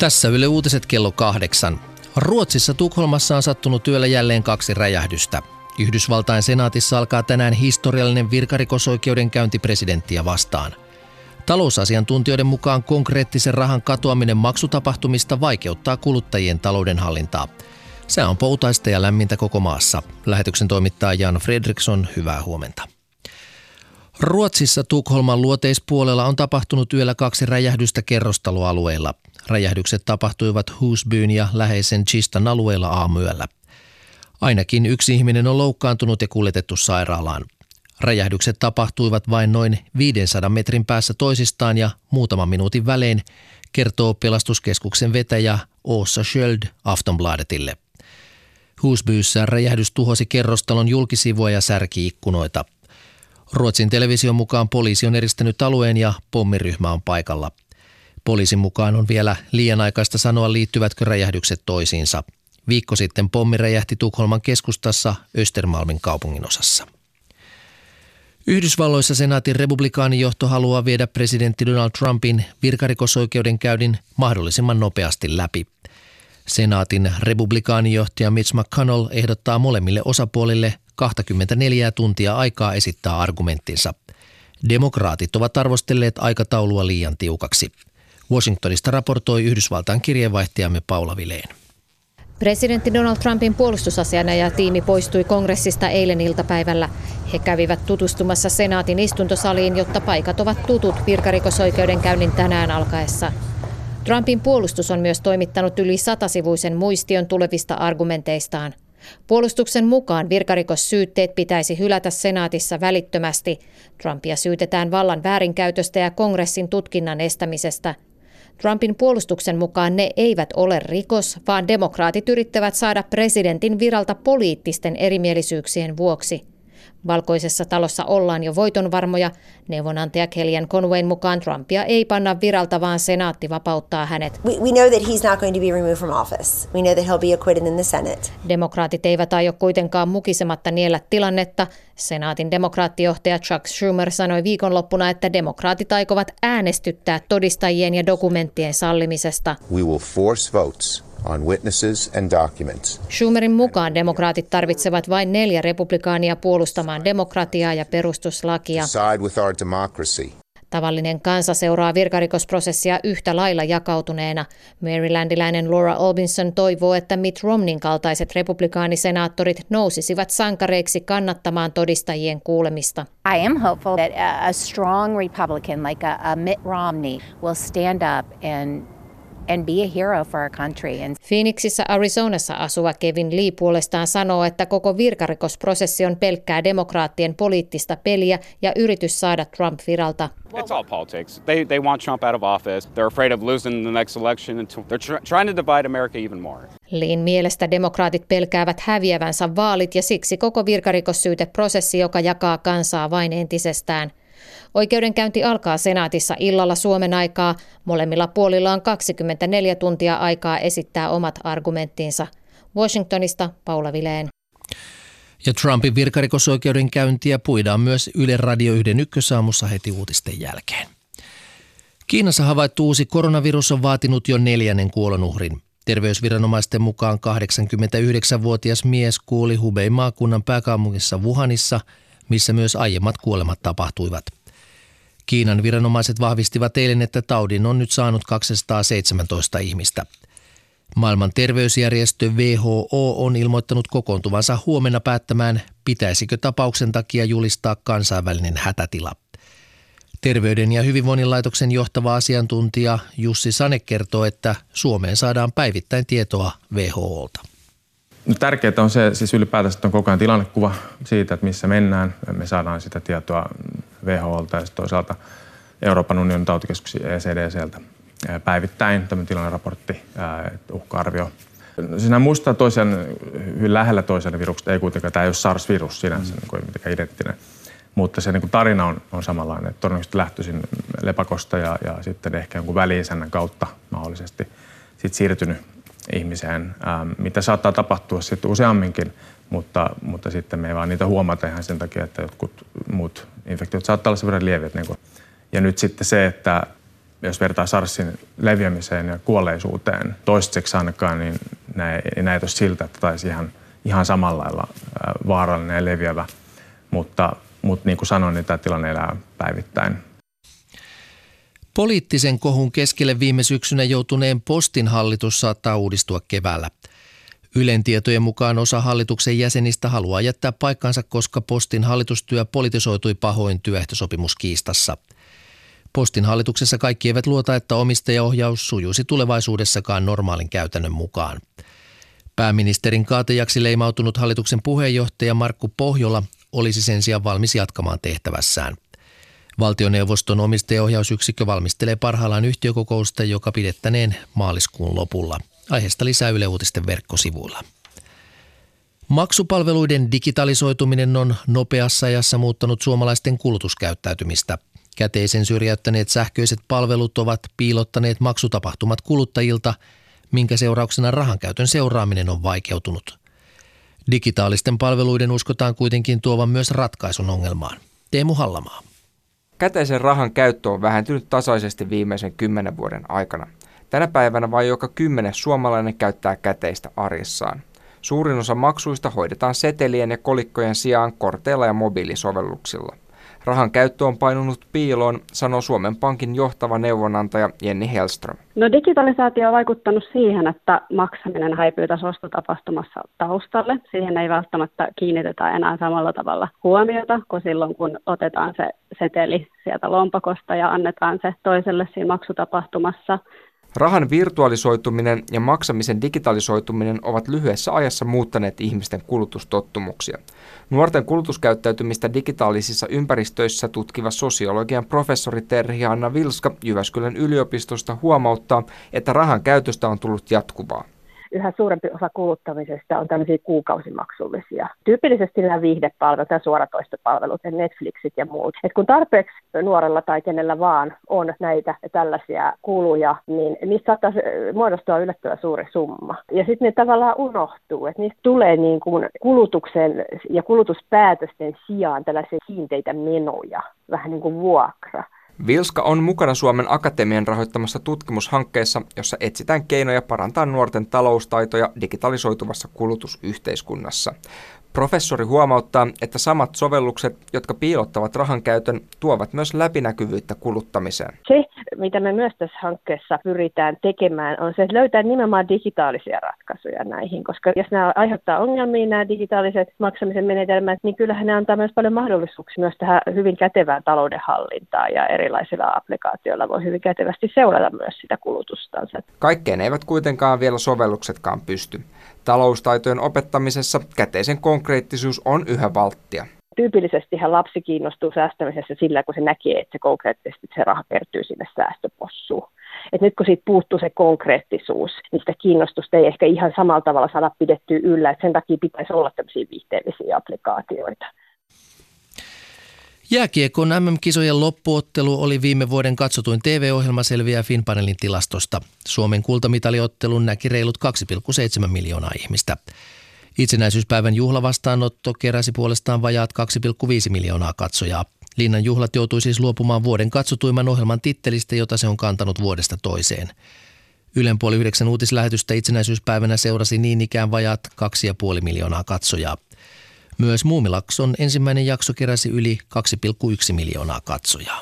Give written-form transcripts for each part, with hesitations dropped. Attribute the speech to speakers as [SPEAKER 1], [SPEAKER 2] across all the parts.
[SPEAKER 1] Tässä Yle Uutiset kello 8. Ruotsissa Tukholmassa on sattunut yöllä jälleen 2 räjähdystä. Yhdysvaltain senaatissa alkaa tänään historiallinen virkarikosoikeudenkäynti presidenttiä vastaan. Talousasiantuntijoiden mukaan konkreettisen rahan katoaminen maksutapahtumista vaikeuttaa kuluttajien taloudenhallintaa. Se on poutaista ja lämmintä koko maassa. Lähetyksen toimittaa Jan Fredriksson, hyvää huomenta. Ruotsissa Tukholman luoteispuolella on tapahtunut yöllä 2 räjähdystä kerrostaloalueilla. Räjähdykset tapahtuivat Husbyn ja läheisen Kistan alueella aamuyöllä. Ainakin 1 ihminen on loukkaantunut ja kuljetettu sairaalaan. Räjähdykset tapahtuivat vain noin 500 metrin päässä toisistaan ja muutaman minuutin välein, kertoo pelastuskeskuksen vetäjä Åsa Sköld Aftonbladetille. Husbyssä räjähdys tuhosi kerrostalon julkisivua ja särki ikkunoita. Ruotsin television mukaan poliisi on eristänyt alueen ja pommiryhmä on paikalla. Poliisin mukaan on vielä liian aikaista sanoa, liittyvätkö räjähdykset toisiinsa. Viikko sitten pommi räjähti Tukholman keskustassa Östermalmin kaupunginosassa. Yhdysvalloissa senaatin republikaanijohto haluaa viedä presidentti Donald Trumpin virkarikosoikeudenkäynnin mahdollisimman nopeasti läpi. Senaatin republikaanijohtaja Mitch McConnell ehdottaa molemmille osapuolille 24 tuntia aikaa esittää argumenttinsa. Demokraatit ovat arvostelleet aikataulua liian tiukaksi. Washingtonista raportoi Yhdysvaltain kirjeenvaihtajamme Paula Vileen.
[SPEAKER 2] Presidentti Donald Trumpin puolustusasianaja-tiimi poistui kongressista eilen iltapäivällä. He kävivät tutustumassa senaatin istuntosaliin, jotta paikat ovat tutut virkarikosoikeudenkäynnin tänään alkaessa. Trumpin puolustus on myös toimittanut yli 100-sivuisen muistion tulevista argumenteistaan. Puolustuksen mukaan virkarikossyytteet pitäisi hylätä senaatissa välittömästi. Trumpia syytetään vallan väärinkäytöstä ja kongressin tutkinnan estämisestä. Trumpin puolustuksen mukaan ne eivät ole rikos, vaan demokraatit yrittävät saada presidentin viralta poliittisten erimielisyyksien vuoksi. Valkoisessa talossa ollaan jo voitonvarmoja. Neuvonantaja Kellyanne Conwayn mukaan Trumpia ei panna viralta, vaan senaatti vapauttaa hänet.
[SPEAKER 3] We know that he's not going to be removed from office. We know that he'll be acquitted in the Senate.
[SPEAKER 2] Demokraatit eivät aio kuitenkaan mukisematta niellä tilannetta. Senaatin demokraattijohtaja Chuck Schumer sanoi viikonloppuna, että demokraatit aikovat äänestyttää todistajien ja dokumenttien sallimisesta.
[SPEAKER 4] We will force votes on witnesses and documents.
[SPEAKER 2] Schumerin mukaan demokraatit tarvitsevat vain 4 republikaania puolustamaan demokratiaa ja perustuslakia.
[SPEAKER 4] Side with our democracy.
[SPEAKER 2] Tavallinen kansa seuraa virkarikosprosessia yhtä lailla jakautuneena. Marylandilainen Laura Albinson toivoo, että Mitt Romneyn kaltaiset republikaanisenaattorit nousisivat sankareiksi kannattamaan todistajien kuulemista.
[SPEAKER 5] I am hopeful that a strong Republican like a Mitt Romney will stand up and be a hero for our country.
[SPEAKER 2] Phoenixissa Arizonassa asuva Kevin Lee puolestaan sanoo, että koko virkarikosprosessi on pelkkää demokraattien poliittista peliä ja yritys saada Trump viralta.
[SPEAKER 6] It's all politics. They want Trump out of office. They're afraid of losing the next election. They're trying to divide America even more.
[SPEAKER 2] Leen mielestä demokraatit pelkäävät häviävänsä vaalit ja siksi koko virkarikossyyteprosessi, joka jakaa kansaa vain entisestään. Oikeudenkäynti alkaa senaatissa illalla Suomen aikaa. Molemmilla puolilla on 24 tuntia aikaa esittää omat argumenttinsa. Washingtonista Paula Vileen.
[SPEAKER 1] Ja Trumpin virkarikosoikeudenkäyntiä puidaan myös Yle Radio 1 ykkösaamussa heti uutisten jälkeen. Kiinassa havaittu uusi koronavirus on vaatinut jo 4. kuolonuhrin. Terveysviranomaisten mukaan 89-vuotias mies kuoli Hubein maakunnan pääkaupungissa Wuhanissa, missä myös aiemmat kuolemat tapahtuivat. Kiinan viranomaiset vahvistivat eilen, että taudin on nyt saanut 217 ihmistä. Maailman terveysjärjestö WHO on ilmoittanut kokoontuvansa huomenna päättämään, pitäisikö tapauksen takia julistaa kansainvälinen hätätila. Terveyden ja hyvinvoinnin laitoksen johtava asiantuntija Jussi Sane kertoo, että Suomeen saadaan päivittäin tietoa WHOlta.
[SPEAKER 7] No, tärkeää on se siis ylipäätänsä, että on koko ajan tilannekuva siitä, että missä mennään. Me saadaan sitä tietoa WHOlta ja toisaalta Euroopan unionin tautikeskuksi ECDCltä päivittäin tämmöinen tilanneraportti, uhka-arvio. Siinä muistaa toisiaan hyvin lähellä toisiaan virukset, ei kuitenkaan, tämä ei ole SARS-virus sinänsä, niin kuin mitenkään identtinen. Mutta se niin kuin tarina on samanlainen, että todennäköisesti lähtöisin lepakosta ja sitten ehkä jonkun väli-isännän kautta mahdollisesti sitten siirtynyt ihmiseen, mitä saattaa tapahtua sitten useamminkin, mutta sitten me ei vaan niitä huomata ihan sen takia, että jotkut muut infektiot saattaa olla sen verran lieviä. Ja nyt sitten se, että jos vertaa SARSin leviämiseen ja kuolleisuuteen toistaiseksi ainakaan, niin ei näytä siltä, että taisi ihan samalla lailla vaarallinen ja leviävä. Mutta niin kuin sanoin, niin tämä tilanne elää päivittäin.
[SPEAKER 1] Poliittisen kohun keskelle viime syksynä joutuneen Postin hallitus saattaa uudistua keväällä. Ylen tietojen mukaan osa hallituksen jäsenistä haluaa jättää paikkansa, koska Postin hallitustyö politisoitui pahoin työehtosopimuskiistassa. Postin hallituksessa kaikki eivät luota, että omistajaohjaus sujuisi tulevaisuudessakaan normaalin käytännön mukaan. Pääministerin kaatejaksi leimautunut hallituksen puheenjohtaja Markku Pohjola olisi sen sijaan valmis jatkamaan tehtävässään. Valtioneuvoston omistajaohjausyksikkö valmistelee parhaillaan yhtiökokousta, joka pidettäneen maaliskuun lopulla. Aiheesta lisää Yle Uutisten verkkosivuilla. Maksupalveluiden digitalisoituminen on nopeassa ajassa muuttanut suomalaisten kulutuskäyttäytymistä. Käteisen syrjäyttäneet sähköiset palvelut ovat piilottaneet maksutapahtumat kuluttajilta, minkä seurauksena rahankäytön seuraaminen on vaikeutunut. Digitaalisten palveluiden uskotaan kuitenkin tuovan myös ratkaisun ongelmaan. Teemu Hallamaa.
[SPEAKER 8] Käteisen rahan käyttö on vähentynyt tasaisesti viimeisen 10 vuoden aikana. Tänä päivänä vain joka 10 suomalainen käyttää käteistä arjessaan. Suurin osa maksuista hoidetaan setelien ja kolikkojen sijaan korteilla ja mobiilisovelluksilla. Rahan käyttö on painunut piiloon, sanoo Suomen Pankin johtava neuvonantaja Jenni Hellström.
[SPEAKER 9] No digitalisaatio on vaikuttanut siihen, että maksaminen häipyy tässä ostotapahtumassa taustalle. Siihen ei välttämättä kiinnitetä enää samalla tavalla huomiota kuin silloin, kun otetaan se seteli sieltä lompakosta ja annetaan se toiselle siinä maksutapahtumassa.
[SPEAKER 8] Rahan virtualisoituminen ja maksamisen digitalisoituminen ovat lyhyessä ajassa muuttaneet ihmisten kulutustottumuksia. Nuorten kulutuskäyttäytymistä digitaalisissa ympäristöissä tutkiva sosiologian professori Terhi-Anna Vilska Jyväskylän yliopistosta huomauttaa, että rahan käytöstä on tullut jatkuvaa.
[SPEAKER 10] Yhä suurempi osa kuluttamisesta on tämmöisiä kuukausimaksullisia. Tyypillisesti nämä viihdepalvelut ja suoratoistopalvelut, Netflixit ja muut. Et kun tarpeeksi nuorella tai kenellä vaan on näitä tällaisia kuluja, niin niistä saattaa muodostua yllättävän suuri summa. Ja sitten ne tavallaan unohtuu, että niistä tulee niin kuin kulutuksen ja kulutuspäätösten sijaan tällaisia kiinteitä menoja, vähän niin kuin vuokra.
[SPEAKER 8] Vilska on mukana Suomen Akatemian rahoittamassa tutkimushankkeessa, jossa etsitään keinoja parantaa nuorten taloustaitoja digitalisoituvassa kulutusyhteiskunnassa. Professori huomauttaa, että samat sovellukset, jotka piilottavat rahan käytön, tuovat myös läpinäkyvyyttä kuluttamiseen.
[SPEAKER 10] Se, mitä me myös tässä hankkeessa pyritään tekemään, on se, että löytää nimenomaan digitaalisia ratkaisuja näihin, koska jos nämä aiheuttaa ongelmia, nämä digitaaliset maksamisen menetelmät, niin kyllähän ne antaa myös paljon mahdollisuuksia myös tähän hyvin kätevään taloudenhallintaan ja erilaisilla applikaatioilla voi hyvin kätevästi seurata myös sitä kulutustansa.
[SPEAKER 8] Kaikkeen eivät kuitenkaan vielä sovelluksetkaan pysty. Taloustaitojen opettamisessa käteisen konkreettisuus on yhä valttia.
[SPEAKER 10] Tyypillisestihän lapsi kiinnostuu säästämisessä sillä, kun se näkee, että se konkreettisesti se raha kertyy sinne säästöpossuun. Et nyt kun siitä puuttuu se konkreettisuus, niin sitä kiinnostusta ei ehkä ihan samalla tavalla saada pidettyä yllä. Et sen takia pitäisi olla tämmöisiä viihteellisiä applikaatioita.
[SPEAKER 1] Jääkiekon MM-kisojen loppuottelu oli viime vuoden katsotuin TV-ohjelma, selviää Finnpanelin tilastosta. Suomen kultamitaliottelun näki reilut 2,7 miljoonaa ihmistä. Itsenäisyyspäivän juhlavastaanotto keräsi puolestaan vajaat 2,5 miljoonaa katsojaa. Linnan juhlat joutui siis luopumaan vuoden katsotuimman ohjelman tittelistä, jota se on kantanut vuodesta toiseen. Ylen 8:30 uutislähetystä itsenäisyyspäivänä seurasi niin ikään vajaat 2,5 miljoonaa katsojaa. Myös Muumilakson ensimmäinen jakso keräsi yli 2,1 miljoonaa katsojaa.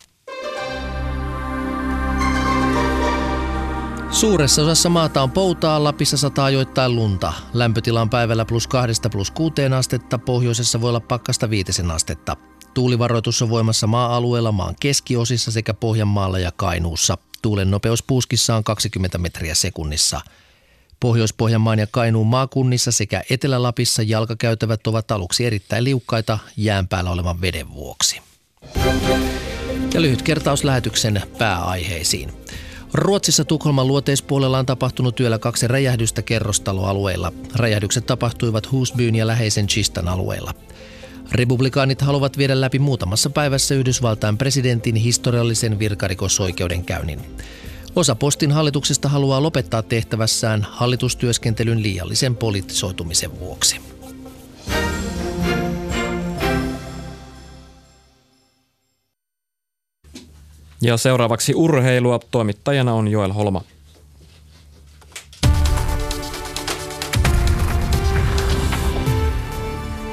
[SPEAKER 1] Suuressa osassa maata on poutaa, Lapissa sataa ajoittain lunta. Lämpötila on päivällä +2 +6 astetta, pohjoisessa voi olla pakkasta 5 astetta. Tuulivaroitus on voimassa maa-alueella maan keskiosissa sekä Pohjanmaalla ja Kainuussa. Tuulen nopeus puuskissa on 20 metriä sekunnissa. Pohjois-Pohjanmaan ja Kainuun maakunnissa sekä Etelä-Lapissa jalkakäytävät ovat aluksi erittäin liukkaita jään päällä olevan veden vuoksi. Ja lyhyt kertaus lähetyksen pääaiheisiin. Ruotsissa Tukholman luoteispuolella on tapahtunut yöllä 2 räjähdystä kerrostaloalueilla. Räjähdykset tapahtuivat Husbyn ja läheisen Chistan alueilla. Republikaanit haluavat viedä läpi muutamassa päivässä Yhdysvaltain presidentin historiallisen virkarikosoikeudenkäynnin. Osa Postin hallituksesta haluaa lopettaa tehtävässään hallitustyöskentelyn liiallisen politisoitumisen vuoksi.
[SPEAKER 11] Ja seuraavaksi urheilua. Toimittajana on Joel Holma.